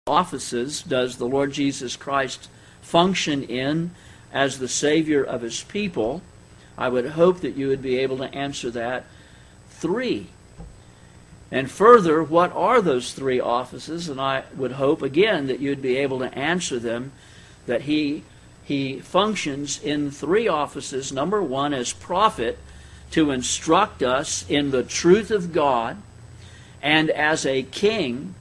offices does the Lord Jesus Christ function in as the Savior of His people? I would hope that you would be able to answer that. 3. And further, what are those 3 offices? And I would hope, again, that you'd be able to answer them, that He functions in 3 offices. Number 1, as prophet, to instruct us in the truth of God, and as a king,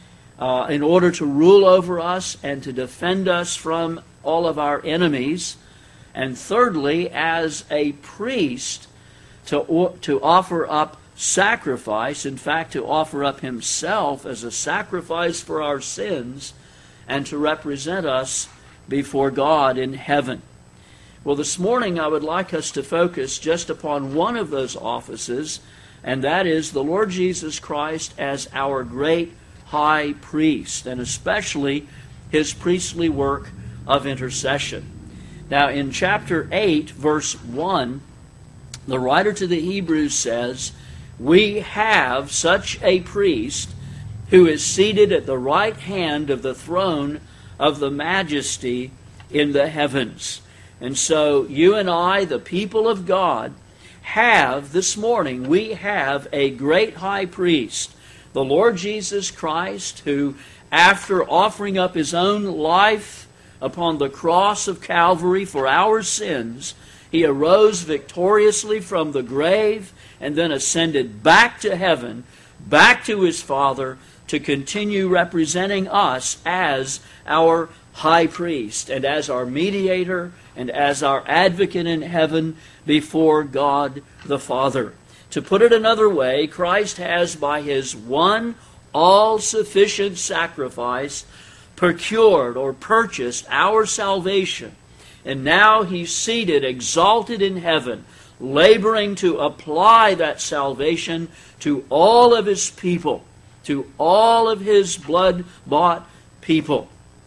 in order to rule over us and to defend us from all of our enemies. And thirdly, as a priest, to offer up sacrifice, in fact, to offer up Himself as a sacrifice for our sins, and to represent us before God in heaven. Well, this morning I would like us to focus just upon one of those offices, and that is the Lord Jesus Christ as our great high priest, and especially His priestly work of intercession. Now, in chapter 8, verse 1, the writer to the Hebrews says, "We have such a priest who is seated at the right hand of the throne of the majesty in the heavens." And so you and I, the people of God, have this morning, we have a great high priest, the Lord Jesus Christ, who, after offering up His own life upon the cross of Calvary for our sins, He arose victoriously from the grave and then ascended back to heaven, back to His Father, to continue representing us as our high priest and as our mediator and as our advocate in heaven before God the Father. To put it another way, Christ has, by His one all-sufficient sacrifice, procured or purchased our salvation. And now He's seated, exalted in heaven, laboring to apply that salvation to all of His people, to all of His blood-bought people.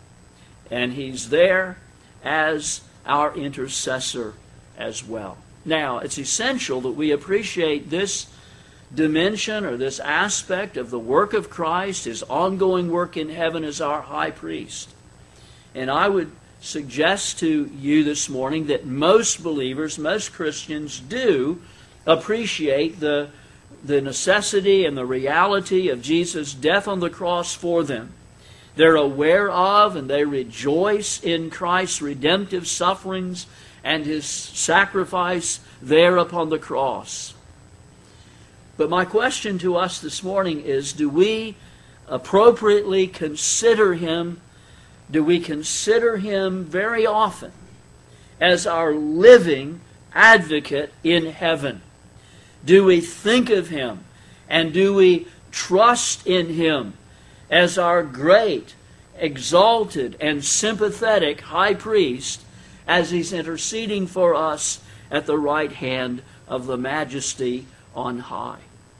And He's there as our intercessor as well. Now, it's essential that we appreciate this dimension or this aspect of the work of Christ, His ongoing work in heaven as our high priest. And I would suggest to you this morning that most believers, most Christians do appreciate the necessity and the reality of Jesus' death on the cross for them. They're aware of and they rejoice in Christ's redemptive sufferings and His sacrifice there upon the cross. But my question to us this morning is, do we appropriately consider Him? Do we consider Him very often as our living advocate in heaven? Do we think of Him and do we trust in Him as our great, exalted, and sympathetic high priest as He's interceding for us at the right hand of the majesty on high?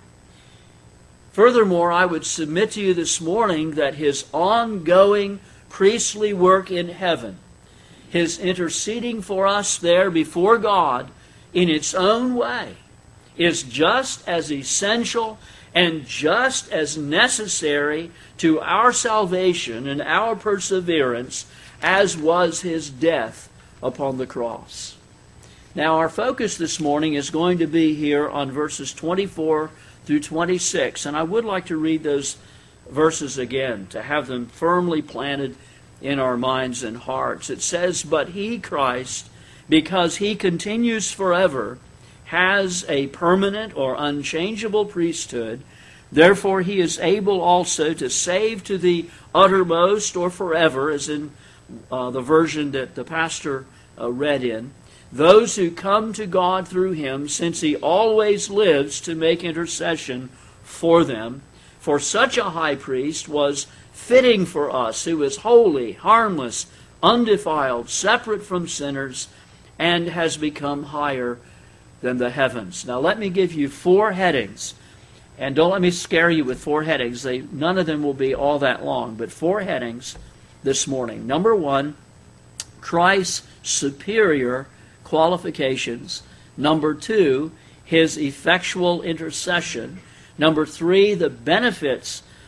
Furthermore, I would submit to you this morning that His ongoing priestly work in heaven, His interceding for us there before God in its own way, is just as essential and just as necessary to our salvation and our perseverance as was His death upon the cross. Now, our focus this morning is going to be here on verses 24 through 26, and I would like to read those verses again to have them firmly planted in our minds and hearts. It says, "But He, Christ, because He continues forever, has a permanent or unchangeable priesthood. Therefore He is able also to save to the uttermost or forever," as in the version that the pastor read in, "those who come to God through Him, since He always lives to make intercession for them. For such a high priest was fitting for us, who is holy, harmless, undefiled, separate from sinners, and has become higher than the heavens." Now let me give you 4 headings. And don't let me scare you with 4 headings. None of them will be all that long, but 4 headings this morning. Number 1, Christ's superior qualifications. Number 2, His effectual intercession. Number 3, the benefits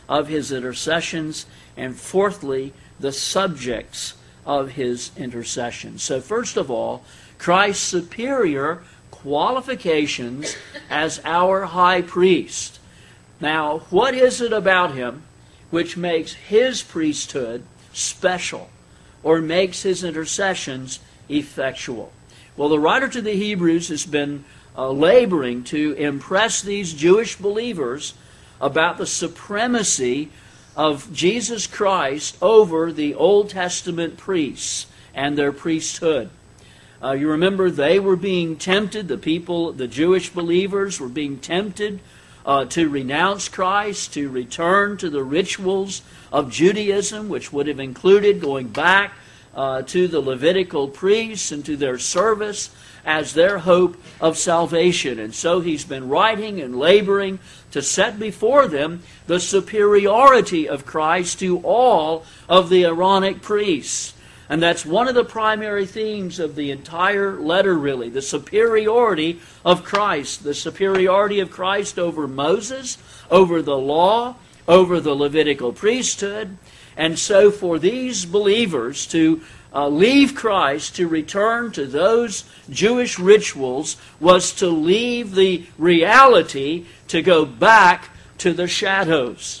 of his intercessions, and fourthly, the subjects of his intercession. So first of all, Christ's superior qualifications as our high priest. Now, what is it about him which makes his priesthood special or makes his intercessions effectual? Well, the writer to the Hebrews has been laboring to impress these Jewish believers about the supremacy of Jesus Christ over the Old Testament priests and their priesthood. You remember they were being tempted, the Jewish believers were being tempted to renounce Christ, to return to the rituals of Judaism, which would have included going back to the Levitical priests and to their service as their hope of salvation. And so he's been writing and laboring to set before them the superiority of Christ to all of the Aaronic priests. And that's one of the primary themes of the entire letter, really. The superiority of Christ. The superiority of Christ over Moses, over the law, over the Levitical priesthood. And so for these believers to leave Christ, to return to those Jewish rituals, was to leave the reality to go back to the shadows.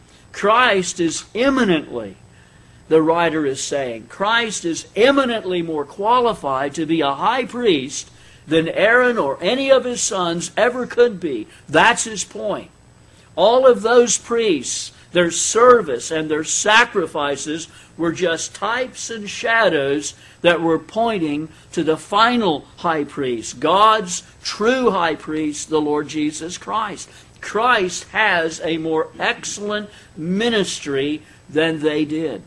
Christ is eminently, the writer is saying, Christ is eminently more qualified to be a high priest than Aaron or any of his sons ever could be. That's his point. All of those priests, their service and their sacrifices were just types and shadows that were pointing to the final high priest, God's true high priest, the Lord Jesus Christ. Christ has a more excellent ministry than they did.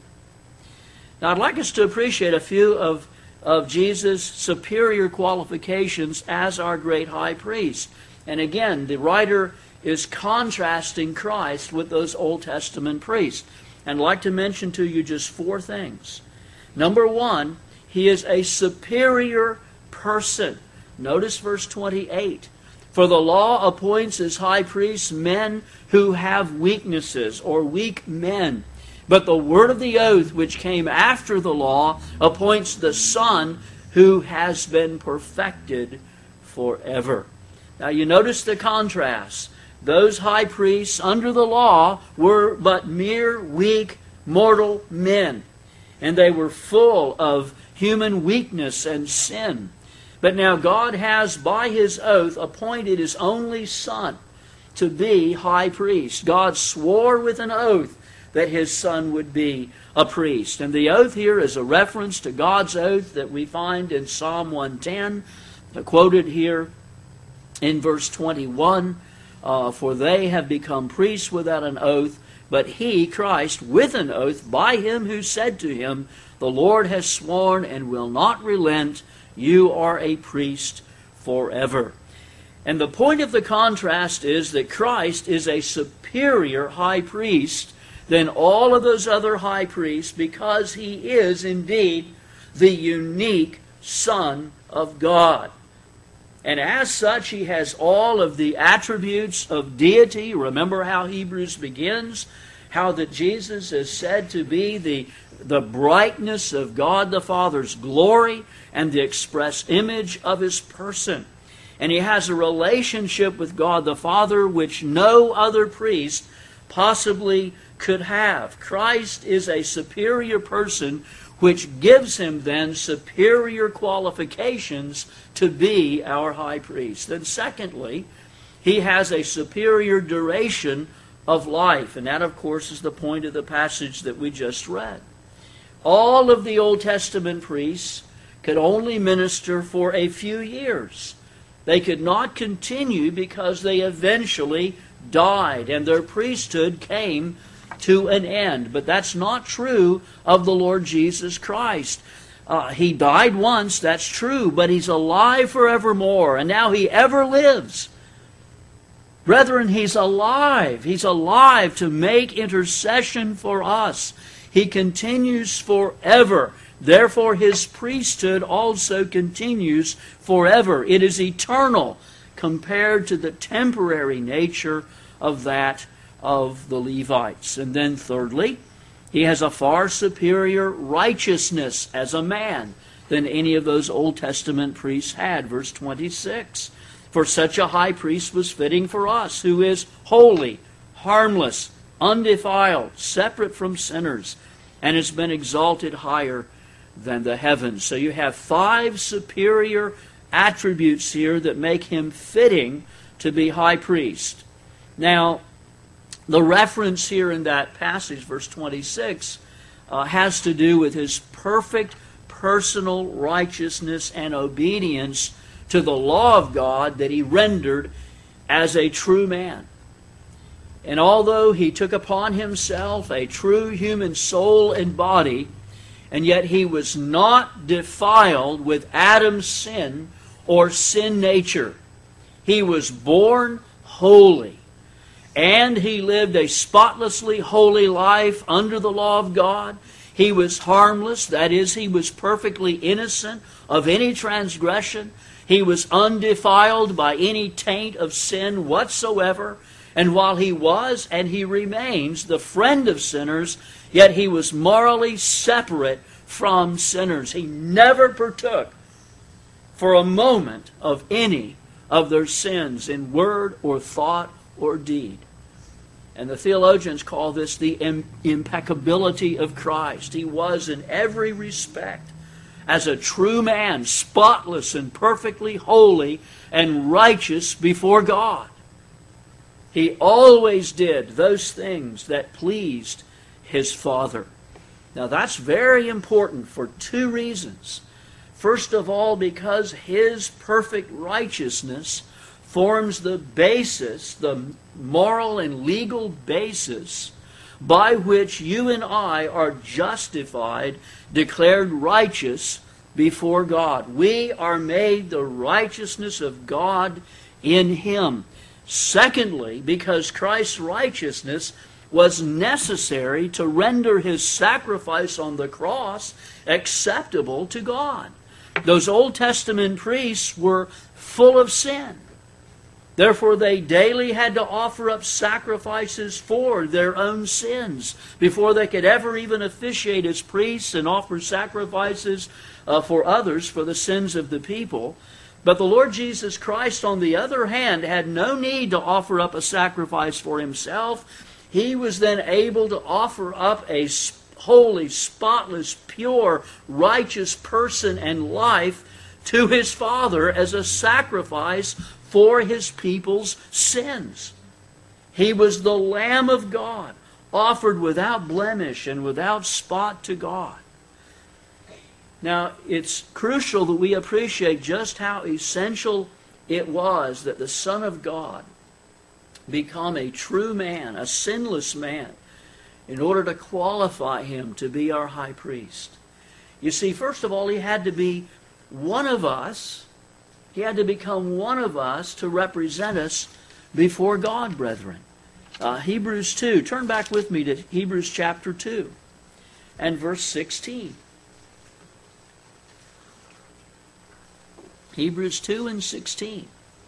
Now, I'd like us to appreciate a few of Jesus' superior qualifications as our great high priest. And again, the writer is contrasting Christ with those Old Testament priests. And I'd like to mention to you just four things. Number one, he is a superior person. Notice verse 28. For the law appoints as high priests men who have weaknesses, or weak men. But the word of the oath which came after the law appoints the Son who has been perfected forever. Now you notice the contrast. Those high priests under the law were but mere weak mortal men. And they were full of human weakness and sin. But now God has, by his oath, appointed his only Son to be high priest. God swore with an oath that his Son would be a priest. And the oath here is a reference to God's oath that we find in Psalm 110, quoted here in verse 21. For they have become priests without an oath, but he, Christ, with an oath by him who said to him, the Lord has sworn and will not relent, you are a priest forever. And the point of the contrast is that Christ is a superior high priest than all of those other high priests, because he is indeed the unique Son of God. And as such, he has all of the attributes of deity. Remember how Hebrews begins, how that Jesus is said to be the brightness of God the Father's glory and the express image of his person. And he has a relationship with God the Father which no other priest possibly could have. Christ is a superior person, which gives him then superior qualifications to be our high priest. Then secondly, he has a superior duration of life. And that, of course, is the point of the passage that we just read. All of the Old Testament priests could only minister for a few years. They could not continue because they eventually died and their priesthood came to an end. But that's not true of the Lord Jesus Christ. He died once, that's true, but he's alive forevermore, and now he ever lives. Brethren, he's alive. He's alive to make intercession for us. He continues forever. Therefore, his priesthood also continues forever. It is eternal compared to the temporary nature of that of the Levites. And then thirdly, he has a far superior righteousness as a man than any of those Old Testament priests had. Verse 26, for such a high priest was fitting for us, who is holy, harmless, undefiled, separate from sinners, and has been exalted higher than the heavens. So you have 5 superior attributes here that make him fitting to be high priest. Now, the reference here in that passage, verse 26, has to do with his perfect personal righteousness and obedience to the law of God that he rendered as a true man. And although he took upon himself a true human soul and body, and yet he was not defiled with Adam's sin or sin nature. He was born holy, and he lived a spotlessly holy life under the law of God. He was harmless, that is, he was perfectly innocent of any transgression. He was undefiled by any taint of sin whatsoever. And while he was, and he remains, the friend of sinners, yet he was morally separate from sinners. He never partook for a moment of any of their sins in word or thought or deed. And the theologians call this the impeccability of Christ. He was in every respect, as a true man, spotless and perfectly holy and righteous before God. He always did those things that pleased his Father. Now that's very important for 2 reasons. First of all, because his perfect righteousness forms the basis, the moral and legal basis by which you and I are justified, declared righteous before God. We are made the righteousness of God in him. Secondly, because Christ's righteousness was necessary to render his sacrifice on the cross acceptable to God. Those Old Testament priests were full of sin. Therefore, they daily had to offer up sacrifices for their own sins before they could ever even officiate as priests and offer sacrifices for others for the sins of the people. But the Lord Jesus Christ, on the other hand, had no need to offer up a sacrifice for himself. He was then able to offer up a holy, spotless, pure, righteous person and life to his Father as a sacrifice for his people's sins. He was the Lamb of God, offered without blemish and without spot to God. Now, it's crucial that we appreciate just how essential it was that the Son of God become a true man, a sinless man, in order to qualify him to be our high priest. You see, first of all, he had to be one of us. He had to become one of us to represent us before God, brethren. Hebrews 2. Turn back with me to Hebrews chapter 2 and verse 16. Hebrews 2 and 16.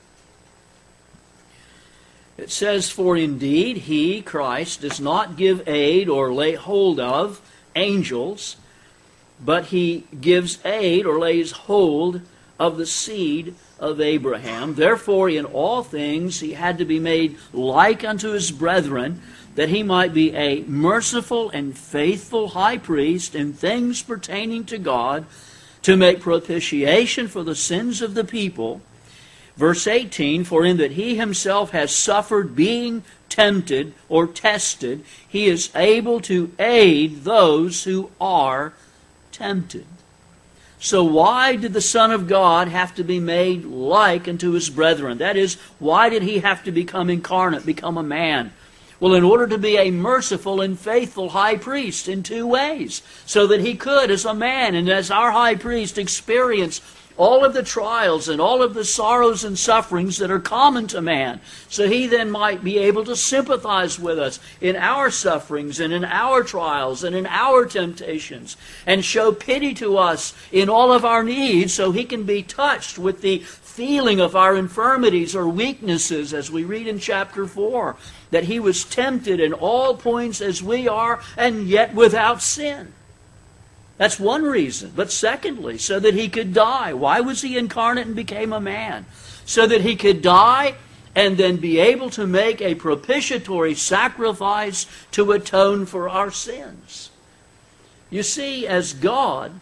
It says, for indeed he, Christ, does not give aid or lay hold of angels, but he gives aid or lays hold of the seed of Abraham. Therefore, in all things he had to be made like unto his brethren, that he might be a merciful and faithful high priest in things pertaining to God, to make propitiation for the sins of the people. Verse 18, for in that he himself has suffered being tempted or tested, he is able to aid those who are tempted. So why did the Son of God have to be made like unto his brethren? That is, why did he have to become incarnate, become a man? Well, in order to be a merciful and faithful high priest in 2 ways, so that he could, as a man and as our high priest, experience all of the trials and all of the sorrows and sufferings that are common to man, so he then might be able to sympathize with us in our sufferings and in our trials and in our temptations, and show pity to us in all of our needs, so he can be touched with the feeling of our infirmities or weaknesses, as we read in chapter 4, that he was tempted in all points as we are, and yet without sin. That's one reason. But secondly, so that he could die. Why was he incarnate and became a man? So that he could die and then be able to make a propitiatory sacrifice to atone for our sins. You see, as God,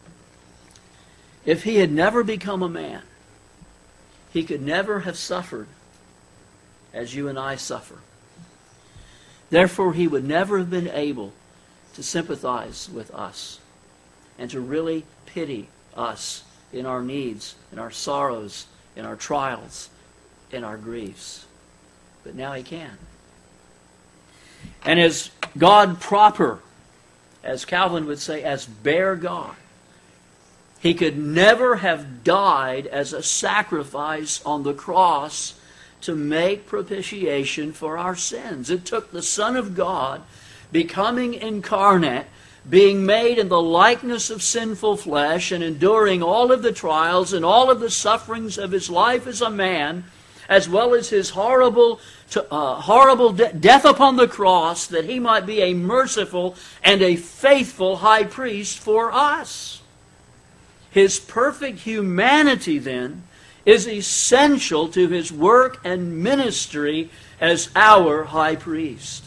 if he had never become a man, he could never have suffered as you and I suffer. Therefore, he would never have been able to sympathize with us and to really pity us in our needs, in our sorrows, in our trials, in our griefs. But now he can. And as God proper, as Calvin would say, as bare God, he could never have died as a sacrifice on the cross to make propitiation for our sins. It took the Son of God becoming incarnate, being made in the likeness of sinful flesh, and enduring all of the trials and all of the sufferings of his life as a man, as well as his horrible death upon the cross, that he might be a merciful and a faithful high priest for us. His perfect humanity, then, is essential to his work and ministry as our high priest.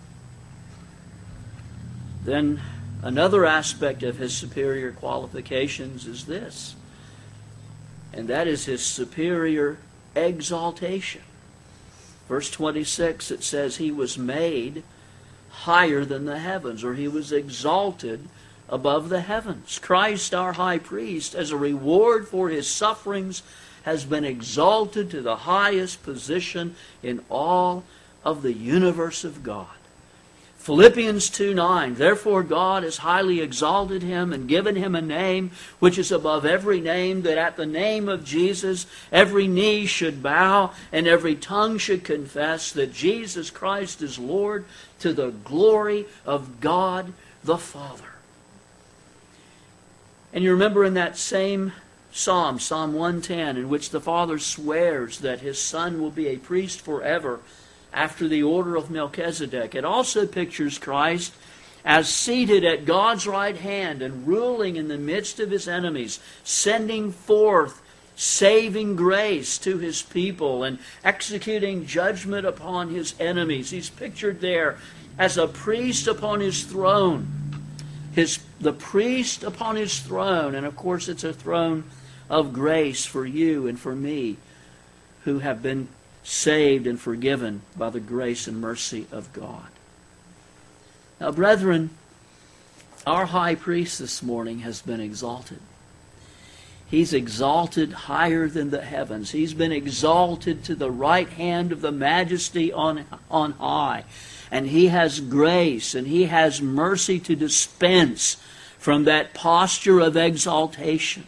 Then another aspect of his superior qualifications is this, and that is his superior exaltation. Verse 26, it says he was made higher than the heavens, or he was exalted above the heavens. Christ, our high priest, as a reward for his sufferings, has been exalted to the highest position in all of the universe of God. Philippians 2:9, therefore God has highly exalted him and given him a name which is above every name, that at the name of Jesus every knee should bow and every tongue should confess that Jesus Christ is Lord, to the glory of God the Father. And you remember in that same Psalm, Psalm 110, in which the Father swears that his Son will be a priest forever after the order of Melchizedek. It also pictures Christ as seated at God's right hand and ruling in the midst of his enemies, sending forth saving grace to his people and executing judgment upon his enemies. He's pictured there as a priest upon his throne. The priest upon his throne, and of course it's a throne of grace for you and for me who have been saved and forgiven by the grace and mercy of God. Now, brethren, our high priest this morning has been exalted. He's exalted higher than the heavens. He's been exalted to the right hand of the majesty on high. And he has grace and he has mercy to dispense from that posture of exaltation.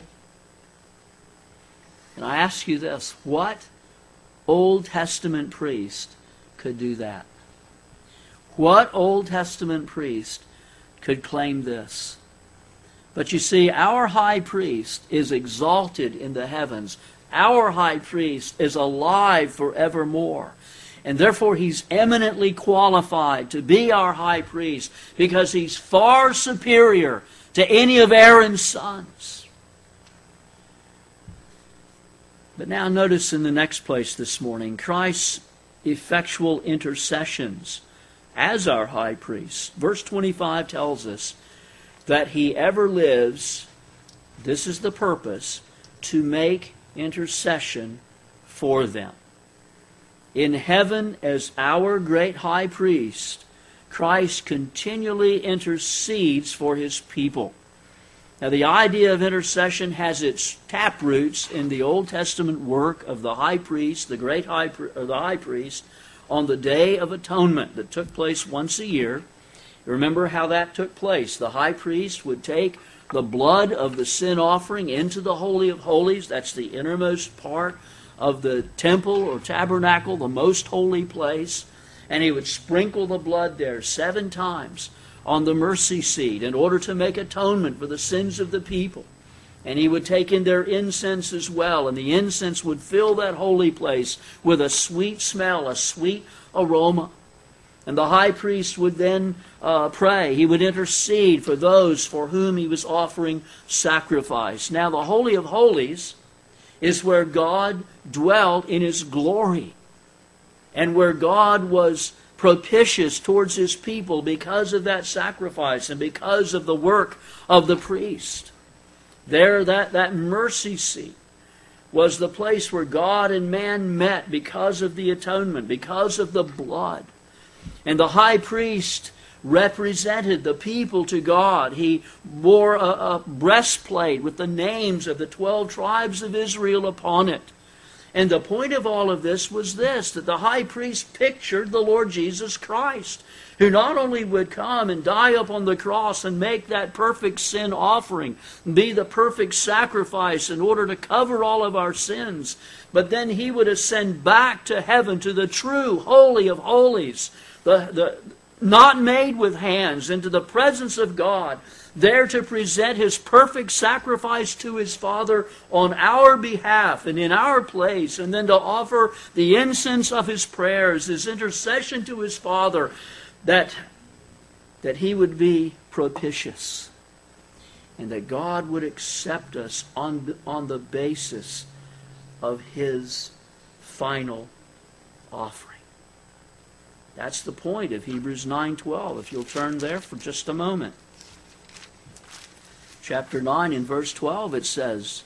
And I ask you this, what Old Testament priest could do that? What Old Testament priest could claim this? But you see, our high priest is exalted in the heavens. Our high priest is alive forevermore. And therefore he's eminently qualified to be our high priest because he's far superior to any of Aaron's sons. But now notice in the next place this morning, Christ's effectual intercessions as our high priest. Verse 25 tells us that he ever lives, this is the purpose, to make intercession for them. In heaven, as our great high priest, Christ continually intercedes for his people. Now, the idea of intercession has its taproots in the Old Testament work of the high priest, the great high priest, on the Day of Atonement that took place once a year. Remember how that took place. The high priest would take the blood of the sin offering into the Holy of Holies. That's the innermost part of the temple or tabernacle, the most holy place. And he would sprinkle the blood there 7 times on the mercy seat in order to make atonement for the sins of the people. And he would take in their incense as well, and the incense would fill that holy place with a sweet smell, a sweet aroma. And the high priest would then pray. He would intercede for those for whom he was offering sacrifice. Now, the Holy of Holies is where God dwelt in His glory, and where God was propitious towards His people because of that sacrifice and because of the work of the priest. There, that mercy seat was the place where God and man met because of the atonement, because of the blood. And the high priest represented the people to God. He wore a breastplate with the names of the 12 tribes of Israel upon it. And the point of all of this was this, that the high priest pictured the Lord Jesus Christ, who not only would come and die upon the cross and make that perfect sin offering, be the perfect sacrifice in order to cover all of our sins, but then He would ascend back to heaven, to the true Holy of Holies, the not made with hands, into the presence of God, there to present His perfect sacrifice to His Father on our behalf and in our place, and then to offer the incense of His prayers, His intercession to His Father, that He would be propitious, and that God would accept us on the basis of His final offering. That's the point of Hebrews 9:12. If you'll turn there for just a moment. Chapter 9 in verse 12 it says,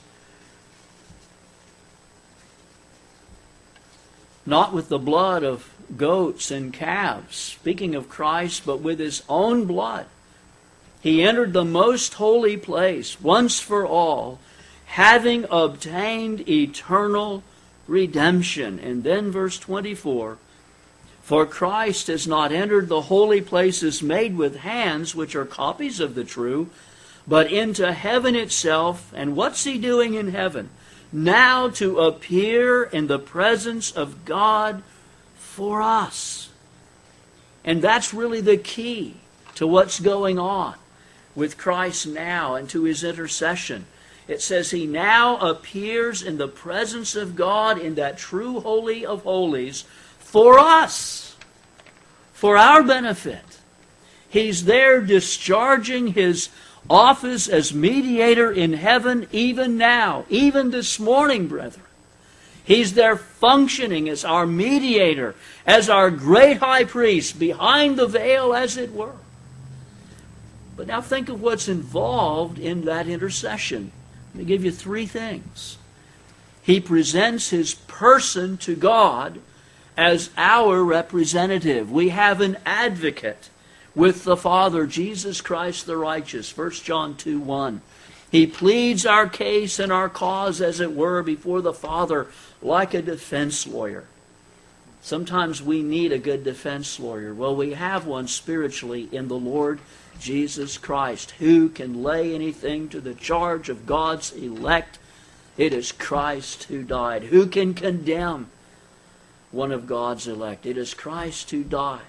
"Not with the blood of goats and calves," speaking of Christ, "but with His own blood. He entered the most holy place once for all, having obtained eternal redemption." And then verse 24, "For Christ has not entered the holy places made with hands, which are copies of the true, but into heaven itself." And what's He doing in heaven? "Now to appear in the presence of God for us." And that's really the key to what's going on with Christ now and to His intercession. It says He now appears in the presence of God in that true Holy of Holies for us, for our benefit. He's there discharging His office as mediator in heaven even now, even this morning, brethren. He's there functioning as our mediator, as our great high priest, behind the veil, as it were. But now think of what's involved in that intercession. Let me give you 3 things. He presents His person to God as our representative. We have an advocate with the Father, Jesus Christ the righteous, 1 John 2:1. He pleads our case and our cause, as it were, before the Father like a defense lawyer. Sometimes we need a good defense lawyer. Well, we have one spiritually in the Lord Jesus Christ. Who can lay anything to the charge of God's elect? It is Christ who died. Who can condemn one of God's elect? It is Christ who died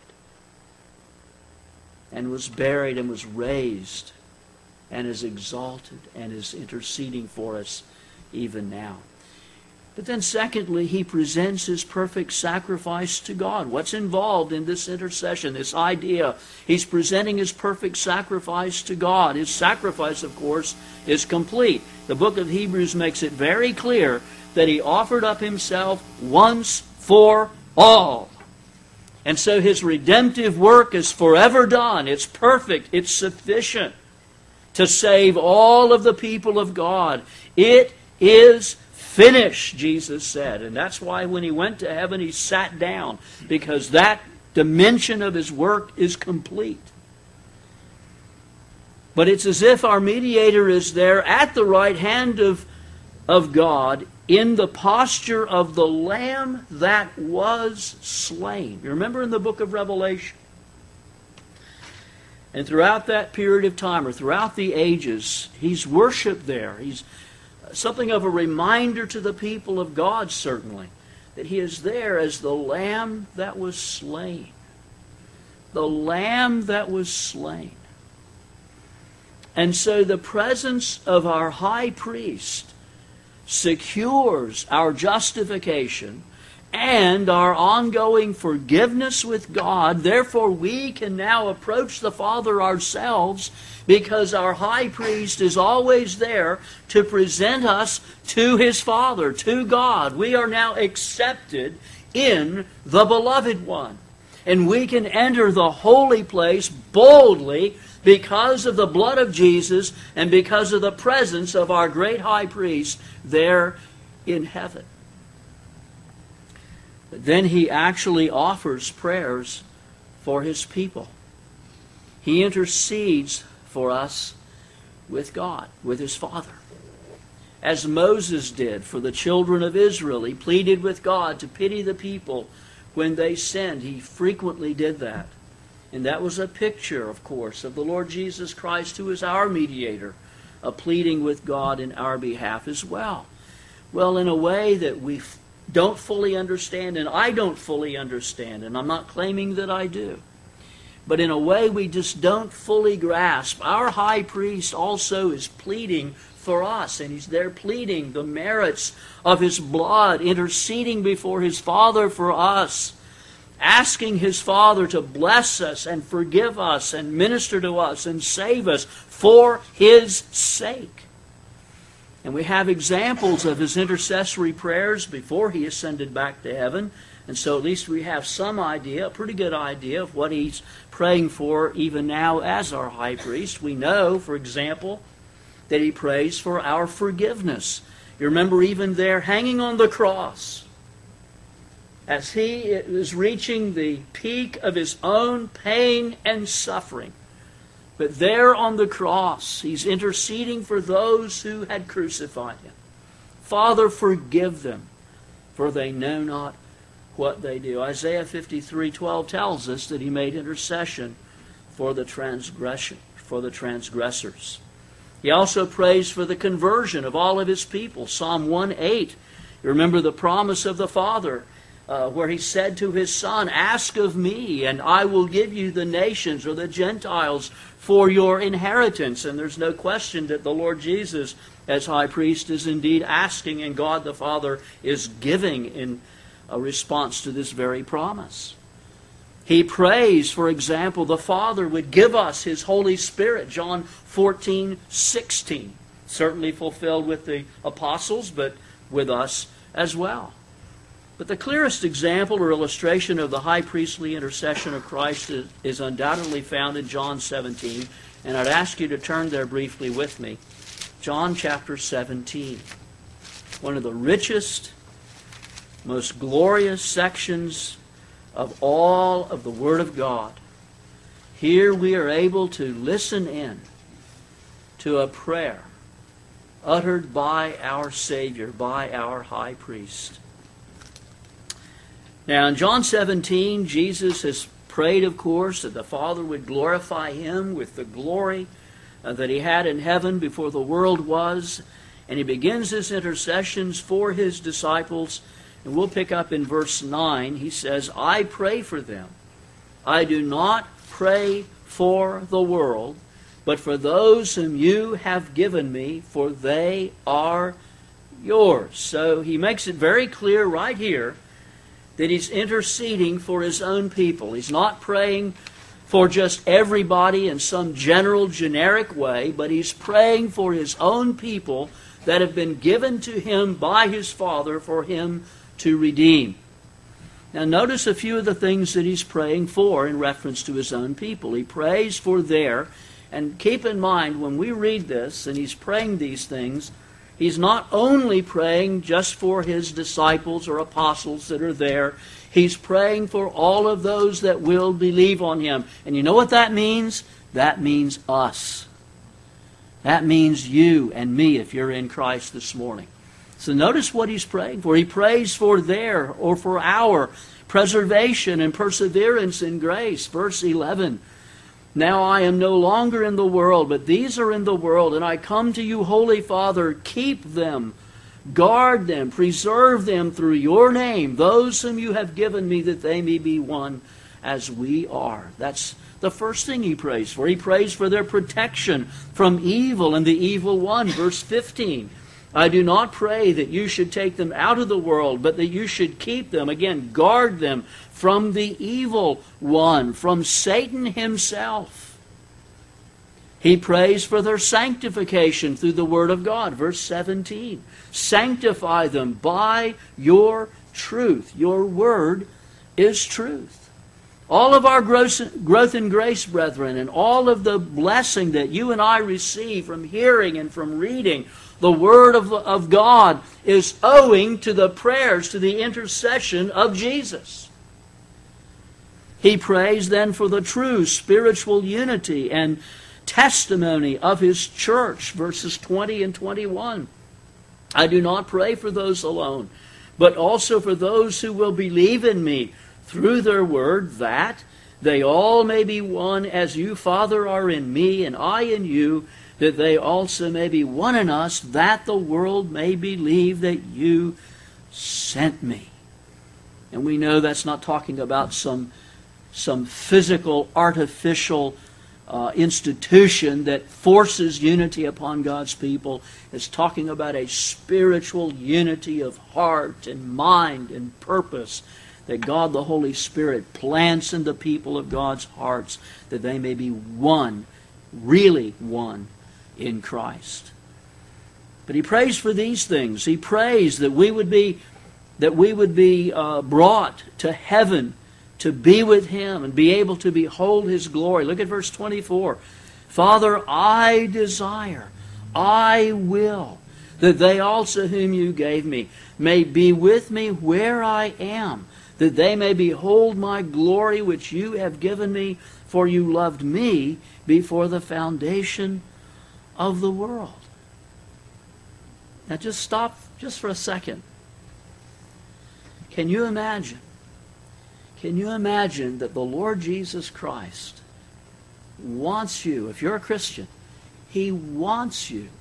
and was buried and was raised and is exalted and is interceding for us even now. But then secondly, He presents His perfect sacrifice to God. What's involved in this intercession, this idea? He's presenting His perfect sacrifice to God. His sacrifice, of course, is complete. The book of Hebrews makes it very clear that He offered up Himself once for all. And so His redemptive work is forever done. It's perfect. It's sufficient to save all of the people of God. It is finished, Jesus said. And that's why when He went to heaven, He sat down, because that dimension of His work is complete. But it's as if our mediator is there at the right hand of God, in the posture of the Lamb that was slain. You remember in the book of Revelation, And throughout that period of time, or throughout the ages, He's worshipped there. He's something of a reminder to the people of God, certainly, that He is there as the Lamb that was slain. The Lamb that was slain. And so the presence of our high priest secures our justification and our ongoing forgiveness with God. Therefore, we can now approach the Father ourselves, because our high priest is always there to present us to His Father, to God. We are now accepted in the Beloved One. And we can enter the holy place boldly because of the blood of Jesus and because of the presence of our great high priest there in heaven. But then He actually offers prayers for His people. He intercedes for us with God, with His Father. As Moses did for the children of Israel, he pleaded with God to pity the people when they sinned. He frequently did that. And that was a picture, of course, of the Lord Jesus Christ, who is our mediator, pleading with God in our behalf as well. Well, in a way that we don't fully understand, and I don't fully understand, and I'm not claiming that I do, but in a way we just don't fully grasp, our high priest also is pleading for us, and He's there pleading the merits of His blood, interceding before His Father for us, asking His Father to bless us and forgive us and minister to us and save us for His sake. And we have examples of His intercessory prayers before He ascended back to heaven. And so at least we have some idea, a pretty good idea of what He's praying for even now as our high priest. We know, for example, that He prays for our forgiveness. You remember even there hanging on the cross, as He is reaching the peak of His own pain and suffering. But there on the cross, He's interceding for those who had crucified Him. Father, forgive them, for they know not what they do. Isaiah 53:12 tells us that He made intercession for the transgressors. He also prays for the conversion of all of His people. Psalm 1:8. You remember the promise of the Father, where He said to His Son, "Ask of me, and I will give you the nations," or the Gentiles, "for your inheritance." And there's no question that the Lord Jesus, as high priest, is indeed asking, and God the Father is giving in a response to this very promise. He prays, for example, the Father would give us His Holy Spirit, John 14:16. Certainly fulfilled with the apostles, but with us as well. But the clearest example or illustration of the high priestly intercession of Christ is undoubtedly found in John 17. And I'd ask you to turn there briefly with me. John chapter 17. One of the richest, most glorious sections of all of the Word of God. Here we are able to listen in to a prayer uttered by our Savior, by our high priest. Now in John 17, Jesus has prayed, of course, that the Father would glorify Him with the glory that He had in heaven before the world was. And He begins His intercessions for His disciples. And we'll pick up in verse 9. He says, "I pray for them. I do not pray for the world, but for those whom you have given me, for they are yours." So He makes it very clear right here that He's interceding for His own people. He's not praying for just everybody in some general, generic way, but He's praying for His own people that have been given to Him by His Father for Him to redeem. Now notice a few of the things that He's praying for in reference to His own people. He prays for their, and keep in mind when we read this and He's praying these things, He's not only praying just for His disciples or apostles that are there. He's praying for all of those that will believe on Him. And you know what that means? That means us. That means you and me if you're in Christ this morning. So notice what He's praying for. He prays for their, or for our, preservation and perseverance in grace. Verse 11, Now I am no longer in the world, but these are in the world, and I come to you, Holy Father, keep them, guard them, preserve them through your name, those whom you have given me, that they may be one as we are. That's the first thing he prays for. He prays for their protection from evil and the evil one. Verse 15, I do not pray that you should take them out of the world, but that you should keep them, again, guard them from the evil one, from Satan himself. He prays for their sanctification through the Word of God. Verse 17, sanctify them by your truth. Your Word is truth. All of our growth in grace, brethren, and all of the blessing that you and I receive from hearing and from reading the Word of God is owing to the prayers, to the intercession of Jesus. He prays then for the true spiritual unity and testimony of His church, verses 20 and 21. I do not pray for those alone, but also for those who will believe in me through their word, that they all may be one as you, Father, are in me and I in you, that they also may be one in us, that the world may believe that you sent me. And we know that's not talking about some physical, artificial institution that forces unity upon God's people. It's talking about a spiritual unity of heart and mind and purpose that God the Holy Spirit plants in the people of God's hearts, that they may be one, really one, in Christ. But he prays for these things. He prays that we would be brought to heaven to be with Him and be able to behold His glory. Look at verse 24. Father, I desire, I will, that they also whom you gave me may be with me where I am, that they may behold my glory which you have given me, for you loved me before the foundation of the world. Now just stop just for a second. Can you imagine? Can you imagine that the Lord Jesus Christ wants you, if you're a Christian, He wants you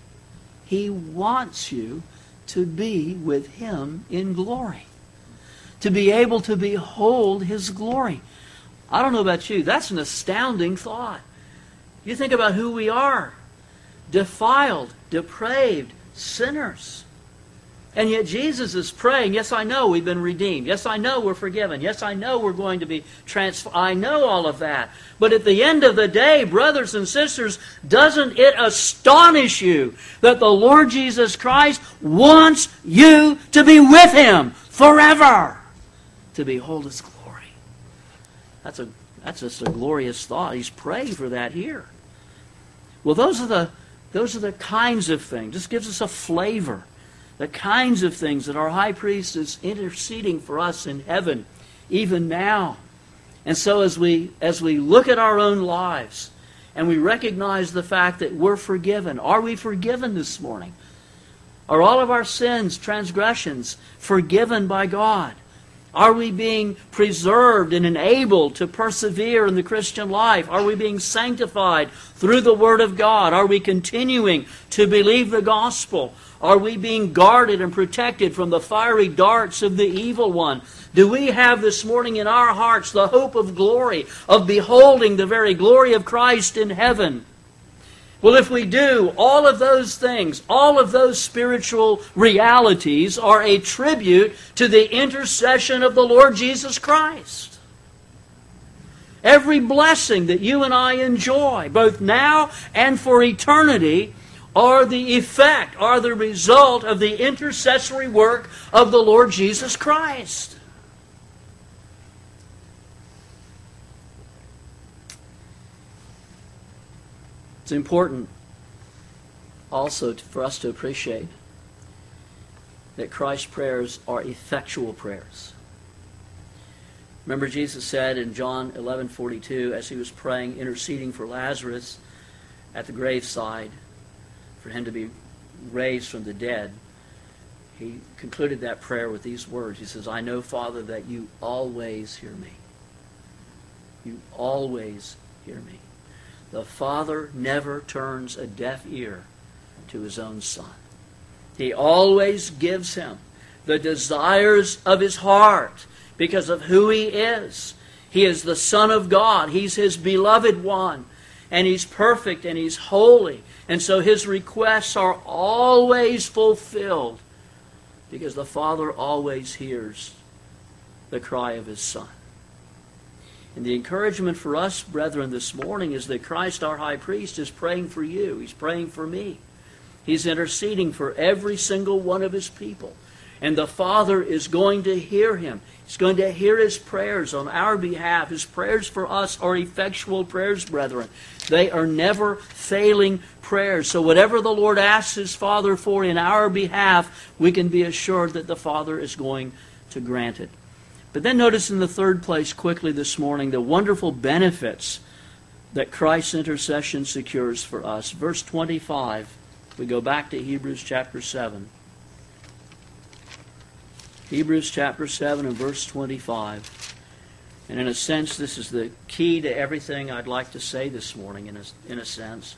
to be with Him in glory, to be able to behold His glory. I don't know about you, that's an astounding thought. You think about who we are, defiled, depraved sinners. And yet Jesus is praying, yes, I know we've been redeemed. Yes, I know we're forgiven. Yes, I know we're going to be transformed. I know all of that. But at the end of the day, brothers and sisters, doesn't it astonish you that the Lord Jesus Christ wants you to be with Him forever, to behold His glory? That's just a glorious thought. He's praying for that here. Well, those are the kinds of things. This gives us a flavor. The kinds of things that our high priest is interceding for us in heaven, even now. And so as we look at our own lives and we recognize the fact that we're forgiven, are we forgiven this morning? Are all of our sins, transgressions, forgiven by God? Are we being preserved and enabled to persevere in the Christian life? Are we being sanctified through the Word of God? Are we continuing to believe the gospel? Are we being guarded and protected from the fiery darts of the evil one? Do we have this morning in our hearts the hope of glory, of beholding the very glory of Christ in heaven? Well, if we do, all of those things, all of those spiritual realities are a tribute to the intercession of the Lord Jesus Christ. Every blessing that you and I enjoy, both now and for eternity, are the effect, are the result of the intercessory work of the Lord Jesus Christ. It's important also for us to appreciate that Christ's prayers are effectual prayers. Remember, Jesus said in John 11:42, as He was praying, interceding for Lazarus at the graveside, for him to be raised from the dead, He concluded that prayer with these words. He says, I know, Father, that you always hear me. You always hear me. The Father never turns a deaf ear to His own Son. He always gives Him the desires of His heart because of who He is. He is the Son of God. He's His beloved one. And He's perfect and He's holy. And so His requests are always fulfilled because the Father always hears the cry of His Son. And the encouragement for us, brethren, this morning is that Christ, our high priest, is praying for you. He's praying for me. He's interceding for every single one of His people. And the Father is going to hear him. He's going to hear His prayers on our behalf. His prayers for us are effectual prayers, brethren. They are never failing prayers. So whatever the Lord asks His Father for in our behalf, we can be assured that the Father is going to grant it. But then notice in the third place quickly this morning the wonderful benefits that Christ's intercession secures for us. Verse 25, we go back to Hebrews chapter 7. Hebrews chapter 7 and verse 25. And in a sense, this is the key to everything I'd like to say this morning, in a sense.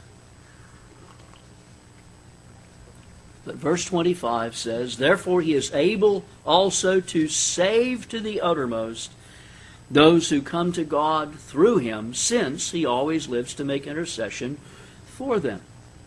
But verse 25 says, "Therefore He is able also to save to the uttermost those who come to God through Him, since He always lives to make intercession for them."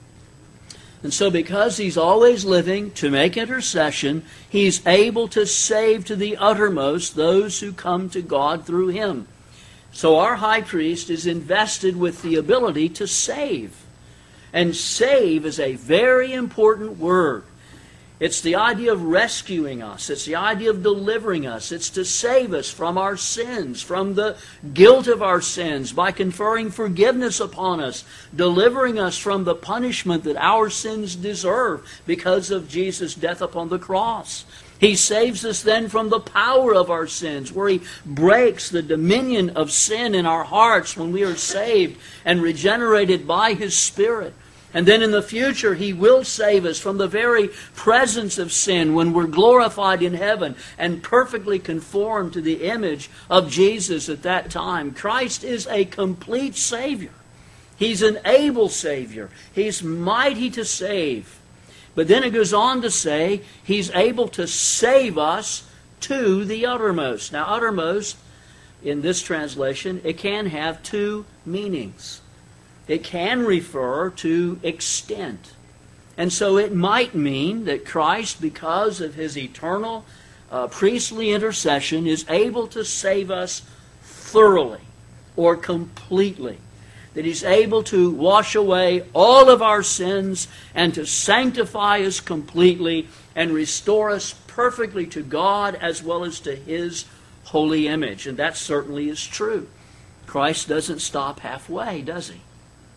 And so because He's always living to make intercession, He's able to save to the uttermost those who come to God through Him. So our high priest is invested with the ability to save. And save is a very important word. It's the idea of rescuing us. It's the idea of delivering us. It's to save us from our sins, from the guilt of our sins, by conferring forgiveness upon us, delivering us from the punishment that our sins deserve because of Jesus' death upon the cross. He saves us then from the power of our sins, where He breaks the dominion of sin in our hearts when we are saved and regenerated by His Spirit. And then in the future, He will save us from the very presence of sin when we're glorified in heaven and perfectly conformed to the image of Jesus at that time. Christ is a complete Savior. He's an able Savior. He's mighty to save. But then it goes on to say, He's able to save us to the uttermost. Now, uttermost, in this translation, it can have two meanings. It can refer to extent. And so it might mean that Christ, because of His eternal priestly intercession, is able to save us thoroughly or completely. That He's able to wash away all of our sins and to sanctify us completely and restore us perfectly to God as well as to His holy image. And that certainly is true. Christ doesn't stop halfway, does He?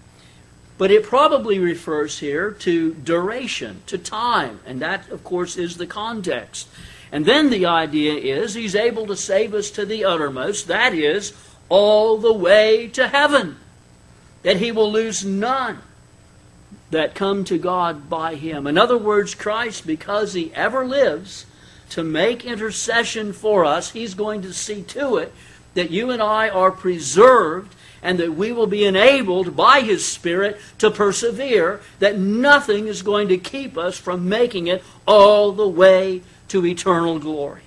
But it probably refers here to duration, to time. And that, of course, is the context. And then the idea is He's able to save us to the uttermost. That is, all the way to heaven. That He will lose none that come to God by Him. In other words, Christ, because He ever lives to make intercession for us, He's going to see to it that you and I are preserved and that we will be enabled by His Spirit to persevere, that nothing is going to keep us from making it all the way to eternal glory.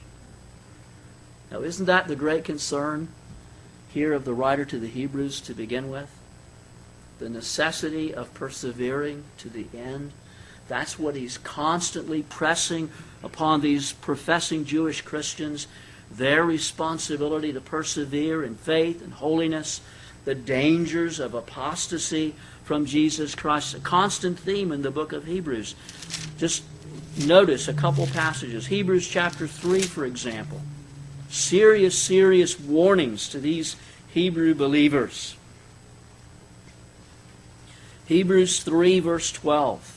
Now, isn't that the great concern here of the writer to the Hebrews to begin with? The necessity of persevering to the end. That's what he's constantly pressing upon these professing Jewish Christians, their responsibility to persevere in faith and holiness, the dangers of apostasy from Jesus Christ. A constant theme in the book of Hebrews. Just notice a couple passages. Hebrews chapter 3, for example. Serious, serious warnings to these Hebrew believers. Hebrews 3, verse 12.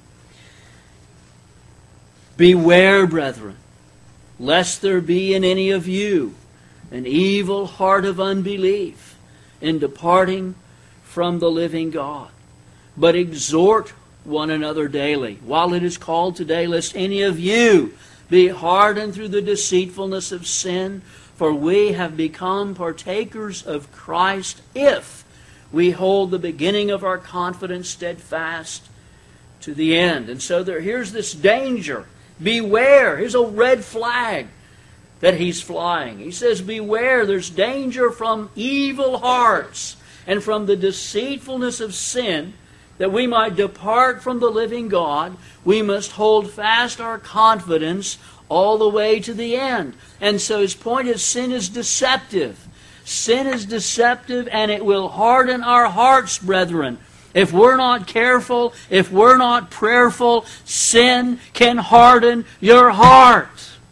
Beware, brethren, lest there be in any of you an evil heart of unbelief in departing from the living God. But exhort one another daily, while it is called today, lest any of you be hardened through the deceitfulness of sin. For we have become partakers of Christ if we hold the beginning of our confidence steadfast to the end. And so here's this danger. Beware. Here's a red flag that he's flying. He says, beware, there's danger from evil hearts and from the deceitfulness of sin, that we might depart from the living God. We must hold fast our confidence all the way to the end. And so his point is, sin is deceptive. Sin is deceptive, and it will harden our hearts, brethren. If we're not careful, if we're not prayerful, sin can harden your heart.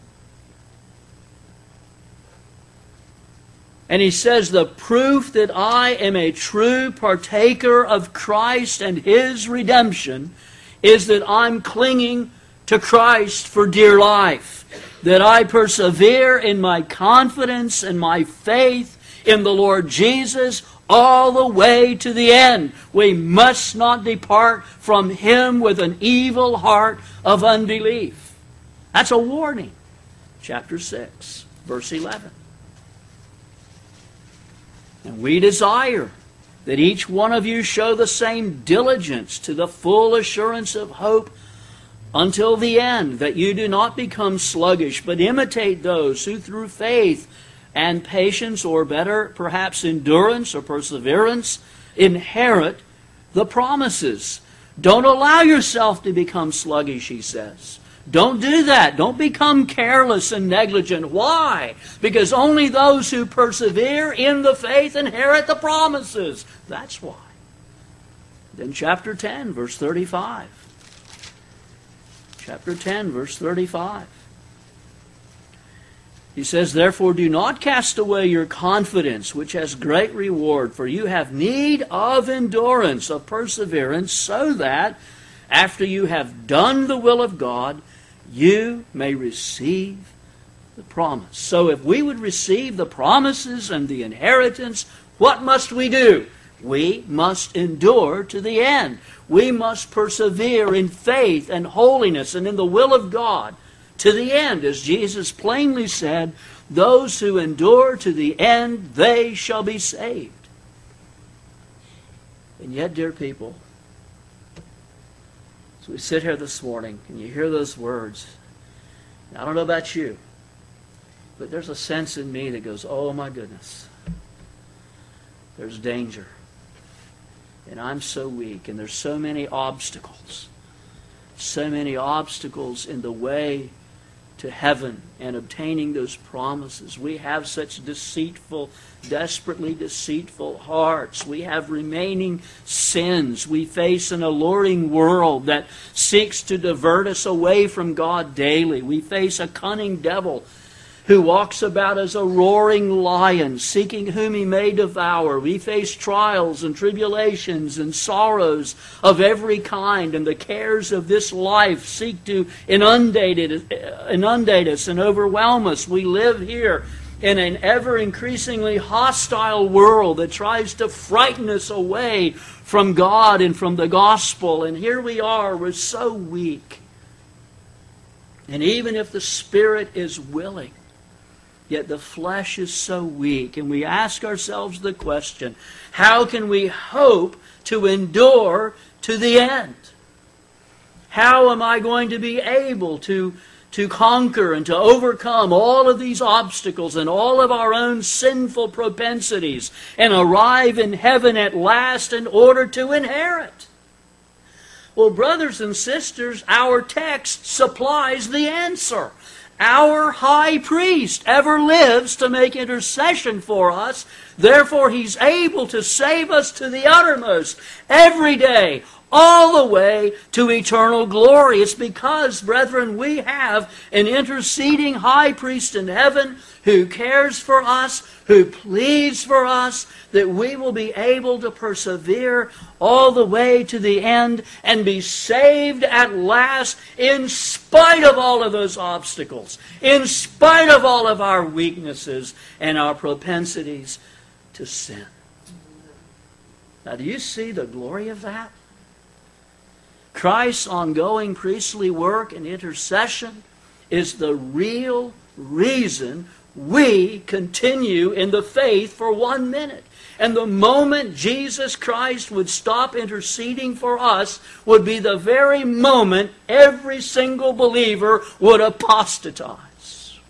And he says, the proof that I am a true partaker of Christ and His redemption is that I'm clinging to Christ for dear life. That I persevere in my confidence and my faith in the Lord Jesus all the way to the end. We must not depart from Him with an evil heart of unbelief. That's a warning. Chapter 6, verse 11. And we desire that each one of you show the same diligence to the full assurance of hope until the end, that you do not become sluggish, but imitate those who through faith and patience, or better, perhaps endurance or perseverance, inherit the promises. Don't allow yourself to become sluggish, he says. Don't do that. Don't become careless and negligent. Why? Because only those who persevere in the faith inherit the promises. That's why. Then chapter 10, verse 35. Chapter 10, verse 35. He says, therefore do not cast away your confidence, which has great reward, for you have need of endurance, of perseverance, so that after you have done the will of God, you may receive the promise. So if we would receive the promises and the inheritance, what must we do? We must endure to the end. We must persevere in faith and holiness and in the will of God to the end. As Jesus plainly said, those who endure to the end, they shall be saved. And yet, dear people, as we sit here this morning and you hear those words, I don't know about you, but there's a sense in me that goes, oh my goodness, there's danger. And I'm so weak, and there's so many obstacles in the way to heaven and obtaining those promises. We have such deceitful, desperately deceitful hearts. We have remaining sins. We face an alluring world that seeks to divert us away from God daily. We face a cunning devil who walks about as a roaring lion, seeking whom he may devour. We face trials and tribulations and sorrows of every kind, and the cares of this life seek to inundate us and overwhelm us. We live here in an ever-increasingly hostile world that tries to frighten us away from God and from the gospel. And here we are, we're so weak. And even if the Spirit is willing, yet the flesh is so weak. And we ask ourselves the question, how can we hope to endure to the end? How am I going to be able to conquer and to overcome all of these obstacles and all of our own sinful propensities and arrive in heaven at last in order to inherit? Well, brothers and sisters, our text supplies the answer. Our high priest ever lives to make intercession for us. Therefore, he's able to save us to the uttermost every day, all the way to eternal glory. It's because, brethren, we have an interceding high priest in heaven who cares for us, who pleads for us, that we will be able to persevere all the way to the end and be saved at last in spite of all of those obstacles, in spite of all of our weaknesses and our propensities to sin. Now, do you see the glory of that? Christ's ongoing priestly work and intercession is the real reason we continue in the faith for 1 minute. And the moment Jesus Christ would stop interceding for us would be the very moment every single believer would apostatize.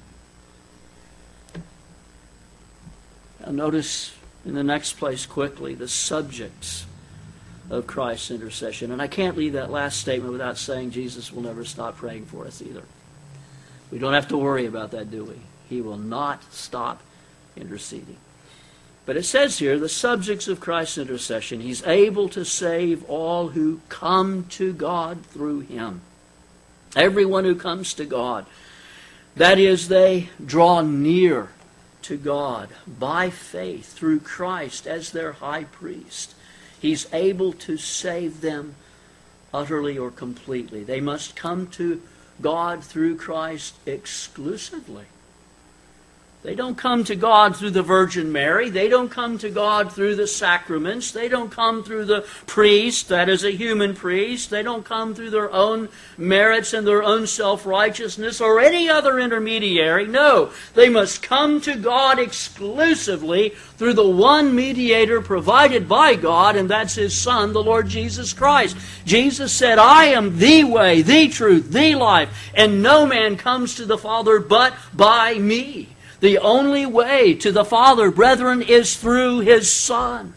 Now notice in the next place quickly the subjects of Christ's intercession. And I can't leave that last statement without saying Jesus will never stop praying for us either. We don't have to worry about that, do we? He will not stop interceding. But it says here, the subjects of Christ's intercession, He's able to save all who come to God through Him. Everyone who comes to God. That is, they draw near to God by faith through Christ as their high priest. He's able to save them utterly or completely. They must come to God through Christ exclusively. They don't come to God through the Virgin Mary. They don't come to God through the sacraments. They don't come through the priest, that is a human priest. They don't come through their own merits and their own self-righteousness or any other intermediary. No, they must come to God exclusively through the one mediator provided by God, and that's His Son, the Lord Jesus Christ. Jesus said, I am the way, the truth, the life, and no man comes to the Father but by me. The only way to the Father, brethren, is through His Son.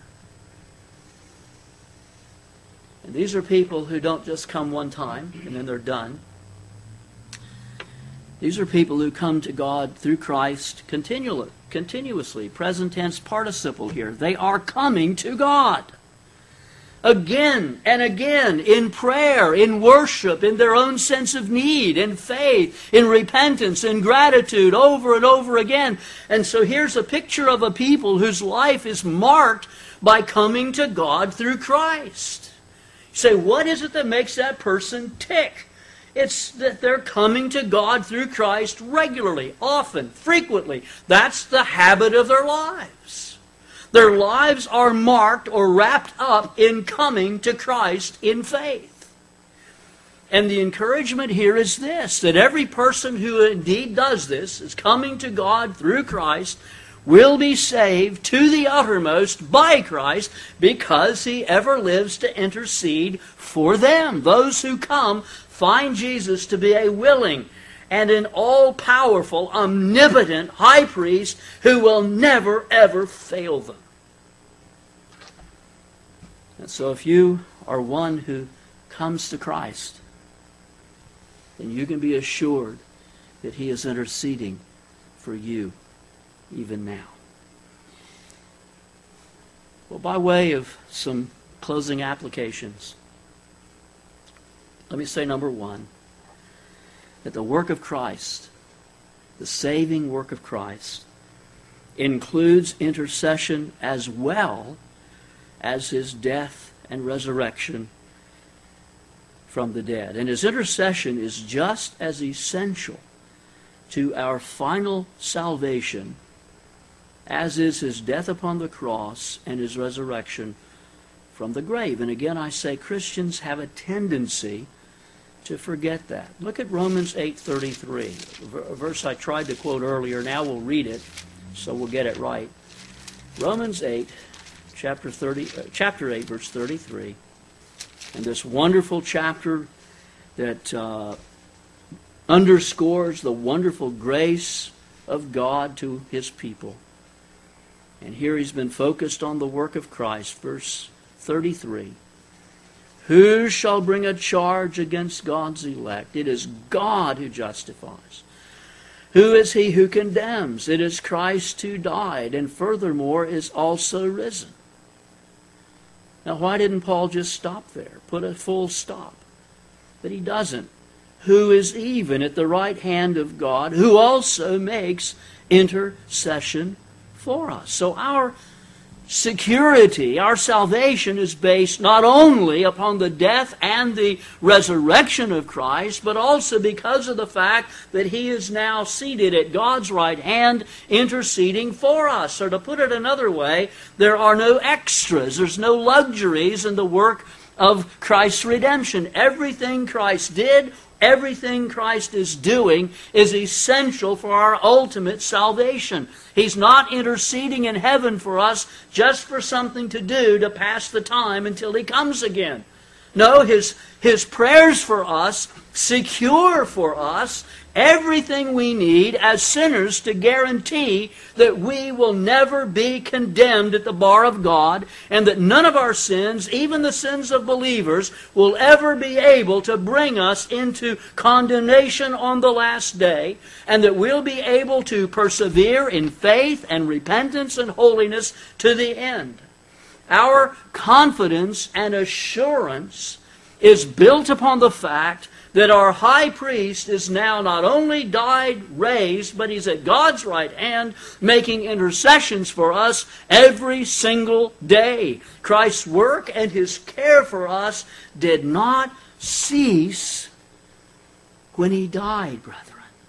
And these are people who don't just come one time and then they're done. These are people who come to God through Christ continuously. Present tense participle here. They are coming to God. Again and again, in prayer, in worship, in their own sense of need, in faith, in repentance, in gratitude, over and over again. And so here's a picture of a people whose life is marked by coming to God through Christ. You say, what is it that makes that person tick? It's that they're coming to God through Christ regularly, often, frequently. That's the habit of their lives. Their lives are marked or wrapped up in coming to Christ in faith. And the encouragement here is this, that every person who indeed does this, is coming to God through Christ, will be saved to the uttermost by Christ because He ever lives to intercede for them. Those who come find Jesus to be a willing and an all-powerful, omnipotent high priest who will never, ever fail them. And so if you are one who comes to Christ, then you can be assured that He is interceding for you even now. Well, by way of some closing applications, let me say number one, that the work of Christ, the saving work of Christ, includes intercession as well as His death and resurrection from the dead. And His intercession is just as essential to our final salvation as is His death upon the cross and His resurrection from the grave. And again, I say Christians have a tendency to forget that. Look at Romans 8:33, a verse I tried to quote earlier. Now we'll read it so we'll get it right. Romans 8, chapter 8, verse 33. And this wonderful chapter that underscores the wonderful grace of God to His people. And here he's been focused on the work of Christ. Verse 33. Who shall bring a charge against God's elect? It is God who justifies. Who is he who condemns? It is Christ who died, and furthermore is also risen. Now, why didn't Paul just stop there? Put a full stop. But he doesn't. Who is even at the right hand of God, who also makes intercession for us. So our security, our salvation is based not only upon the death and the resurrection of Christ, but also because of the fact that He is now seated at God's right hand interceding for us. Or to put it another way, there are no extras, there's no luxuries in the work of Christ's redemption. Everything Christ did everything Christ is doing is essential for our ultimate salvation. He's not interceding in heaven for us just for something to do to pass the time until He comes again. No, His prayers for us secure for us everything we need as sinners to guarantee that we will never be condemned at the bar of God, and that none of our sins, even the sins of believers, will ever be able to bring us into condemnation on the last day, and that we'll be able to persevere in faith and repentance and holiness to the end. Our confidence and assurance is built upon the fact that our high priest is now not only died, raised, but He's at God's right hand making intercessions for us every single day. Christ's work and His care for us did not cease when He died, brethren.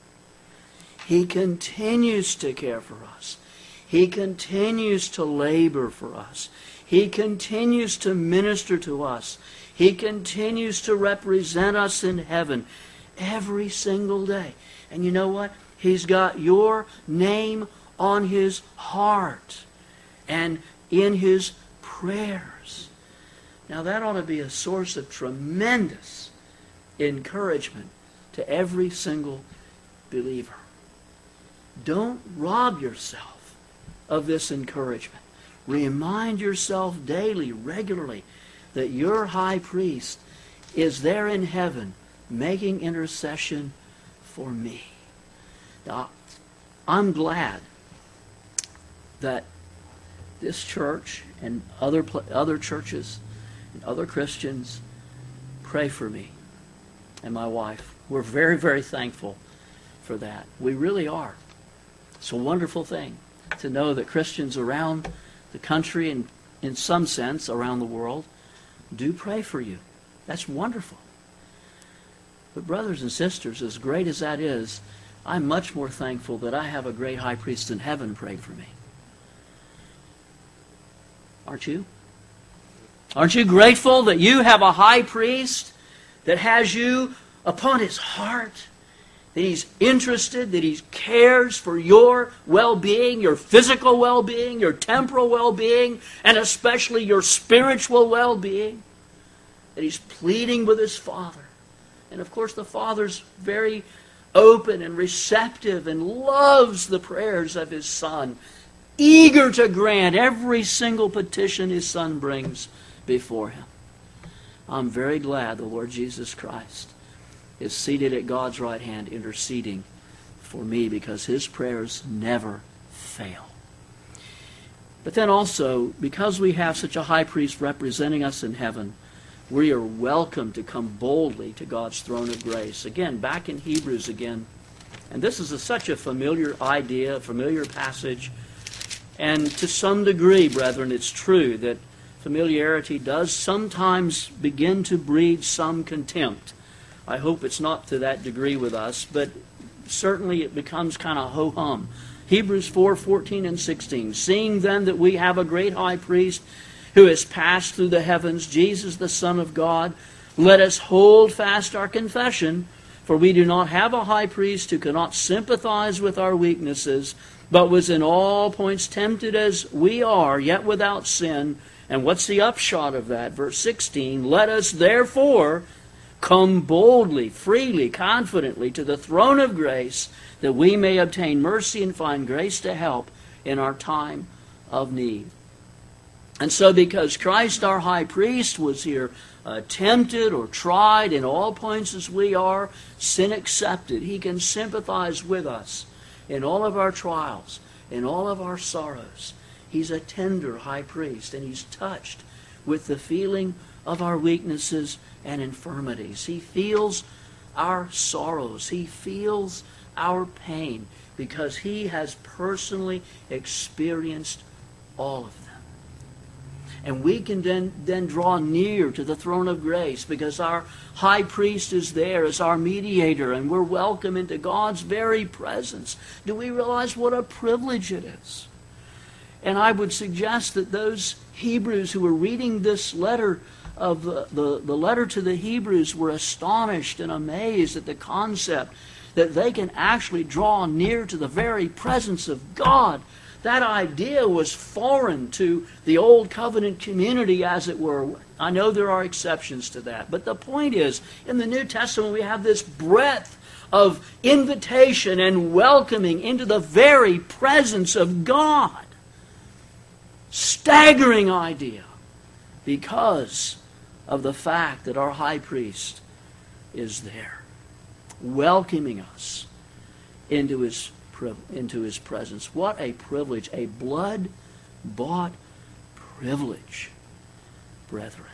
He continues to care for us. He continues to labor for us. He continues to minister to us. He continues to represent us in heaven every single day. And you know what? He's got your name on His heart and in His prayers. Now that ought to be a source of tremendous encouragement to every single believer. Don't rob yourself of this encouragement. Remind yourself daily, regularly, that your high priest is there in heaven making intercession for me. Now, I'm glad that this church and other churches and other Christians pray for me and my wife. We're very, very thankful for that. We really are. It's a wonderful thing to know that Christians around the country and in some sense around the world do pray for you. That's wonderful. But brothers and sisters, as great as that is, I'm much more thankful that I have a great high priest in heaven praying for me. Aren't you? Aren't you grateful that you have a high priest that has you upon his heart? That he's interested, that he cares for your well-being, your physical well-being, your temporal well-being, and especially your spiritual well-being. That he's pleading with his Father. And of course the Father's very open and receptive and loves the prayers of his Son, eager to grant every single petition his Son brings before him. I'm very glad the Lord Jesus Christ is seated at God's right hand interceding for me, because his prayers never fail. But then also, because we have such a high priest representing us in heaven, we are welcome to come boldly to God's throne of grace. Again, back in Hebrews again. And this is such a familiar idea, a familiar passage. And to some degree, brethren, it's true that familiarity does sometimes begin to breed some contempt. I hope it's not to that degree with us, but certainly it becomes kind of ho-hum. Hebrews 4:14 and 16. Seeing then that we have a great high priest who has passed through the heavens, Jesus the Son of God, let us hold fast our confession, for we do not have a high priest who cannot sympathize with our weaknesses, but was in all points tempted as we are, yet without sin. And what's the upshot of that? Verse 16, let us therefore come boldly, freely, confidently to the throne of grace, that we may obtain mercy and find grace to help in our time of need. And so because Christ our high priest was here tempted or tried in all points as we are, sin accepted, he can sympathize with us in all of our trials, in all of our sorrows. He's a tender high priest, and he's touched with the feeling of our weaknesses and infirmities. He feels our sorrows. He feels our pain, because he has personally experienced all of them. And we can then draw near to the throne of grace, because our high priest is there as our mediator, and we're welcome into God's very presence. Do we realize what a privilege it is? And I would suggest that those Hebrews who were reading this letter the letter to the Hebrews were astonished and amazed at the concept that they can actually draw near to the very presence of God. That idea was foreign to the Old Covenant community, as it were. I know there are exceptions to that. But the point is, in the New Testament we have this breadth of invitation and welcoming into the very presence of God. Staggering idea, because of the fact that our high priest is there, welcoming us into his presence. What a privilege, a blood-bought privilege, brethren.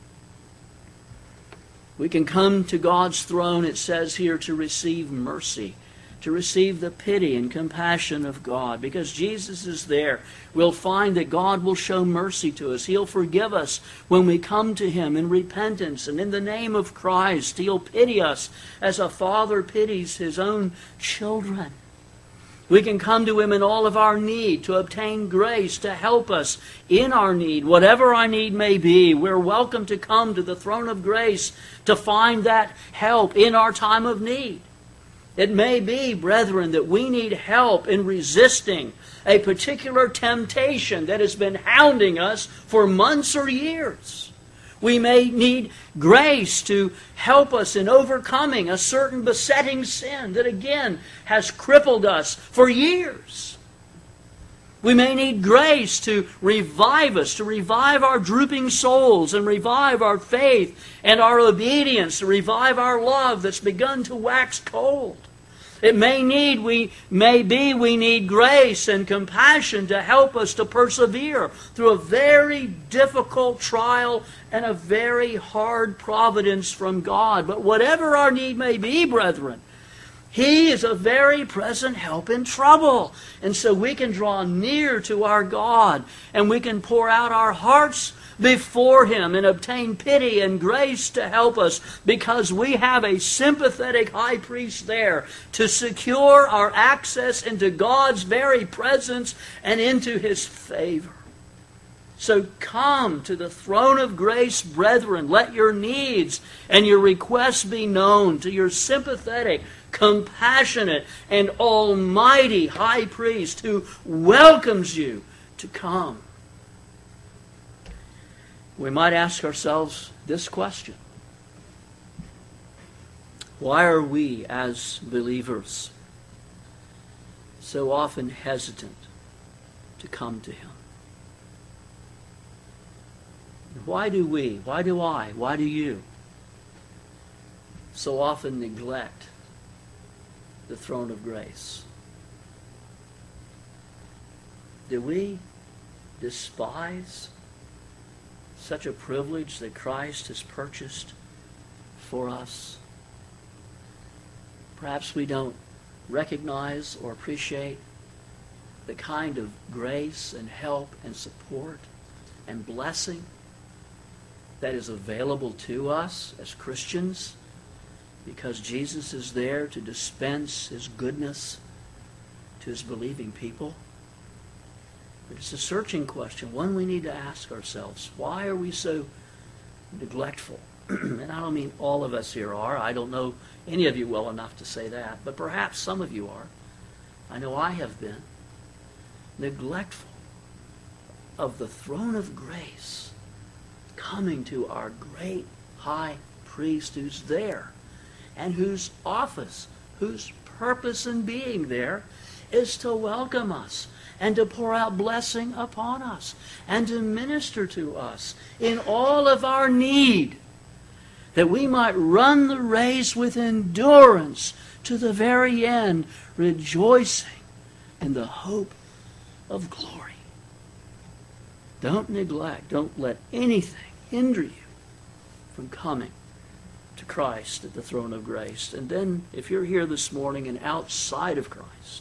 We can come to God's throne, it says here, to receive mercy, to receive the pity and compassion of God. Because Jesus is there, we'll find that God will show mercy to us. He'll forgive us when we come to Him in repentance. And in the name of Christ, He'll pity us as a father pities his own children. We can come to Him in all of our need, to obtain grace, to help us in our need, whatever our need may be. We're welcome to come to the throne of grace to find that help in our time of need. It may be, brethren, that we need help in resisting a particular temptation that has been hounding us for months or years. We may need grace to help us in overcoming a certain besetting sin that again has crippled us for years. We may need grace to revive us, to revive our drooping souls and revive our faith and our obedience, to revive our love that's begun to wax cold. We need grace and compassion to help us to persevere through a very difficult trial and a very hard providence from God. But whatever our need may be, brethren, He is a very present help in trouble. And so we can draw near to our God and we can pour out our hearts before Him and obtain pity and grace to help us, because we have a sympathetic high priest there to secure our access into God's very presence and into His favor. So come to the throne of grace, brethren. Let your needs and your requests be known to your sympathetic, compassionate, and almighty high priest who welcomes you to come. We might ask ourselves this question: why are we as believers so often hesitant to come to Him? Why do we, why do I, why do you so often neglect the throne of grace? Do we despise such a privilege that Christ has purchased for us? Perhaps we don't recognize or appreciate the kind of grace and help and support and blessing that is available to us as Christians, because Jesus is there to dispense His goodness to His believing people. But it's a searching question, one we need to ask ourselves. Why are we so neglectful? And I don't mean all of us here are. I don't know any of you well enough to say that. But perhaps some of you are. I know I have been neglectful of the throne of grace, coming to our great high priest who's there, and whose office, whose purpose in being there is to welcome us and to pour out blessing upon us and to minister to us in all of our need, that we might run the race with endurance to the very end, rejoicing in the hope of glory. Don't neglect, don't let anything hinder you from coming to Christ at the throne of grace. And then, if you're here this morning and outside of Christ,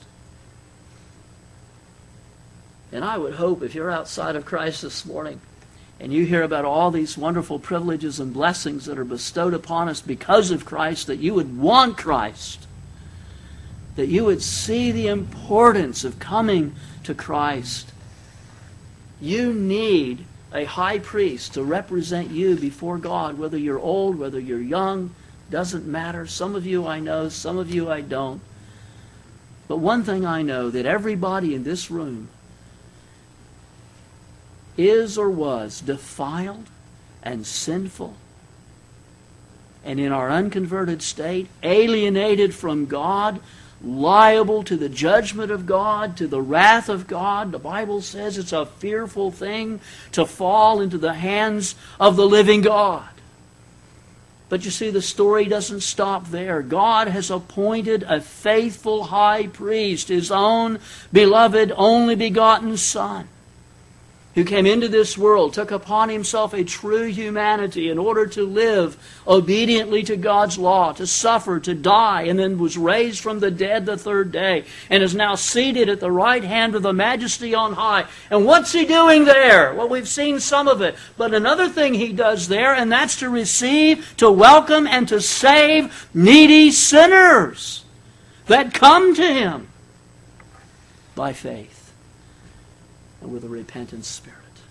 and I would hope if you're outside of Christ this morning and you hear about all these wonderful privileges and blessings that are bestowed upon us because of Christ, that you would want Christ, that you would see the importance of coming to Christ. You need a high priest to represent you before God, whether you're old, whether you're young, doesn't matter. Some of you I know, some of you I don't. But one thing I know, that everybody in this room is or was defiled and sinful, and in our unconverted state, alienated from God, liable to the judgment of God, to the wrath of God. The Bible says it's a fearful thing to fall into the hands of the living God. But you see, the story doesn't stop there. God has appointed a faithful high priest, His own beloved, only begotten Son, who came into this world, took upon Himself a true humanity in order to live obediently to God's law, to suffer, to die, and then was raised from the dead the third day, and is now seated at the right hand of the Majesty on high. And what's He doing there? Well, we've seen some of it. But another thing He does there, and that's to receive, to welcome, and to save needy sinners that come to Him by faith and with a repentant spirit.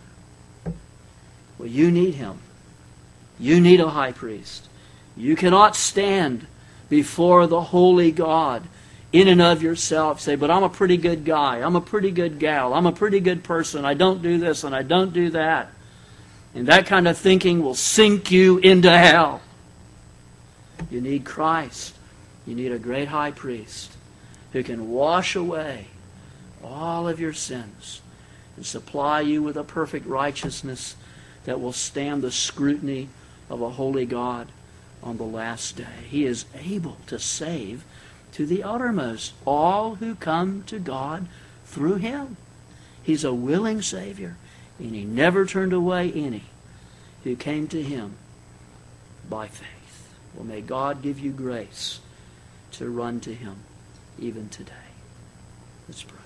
Well, you need Him. You need a high priest. You cannot stand before the holy God in and of yourself. Say, but I'm a pretty good guy. I'm a pretty good gal. I'm a pretty good person. I don't do this and I don't do that. And that kind of thinking will sink you into hell. You need Christ. You need a great high priest who can wash away all of your sins and supply you with a perfect righteousness that will stand the scrutiny of a holy God on the last day. He is able to save to the uttermost all who come to God through Him. He's a willing Savior, and He never turned away any who came to Him by faith. Well, may God give you grace to run to Him even today. Let's pray.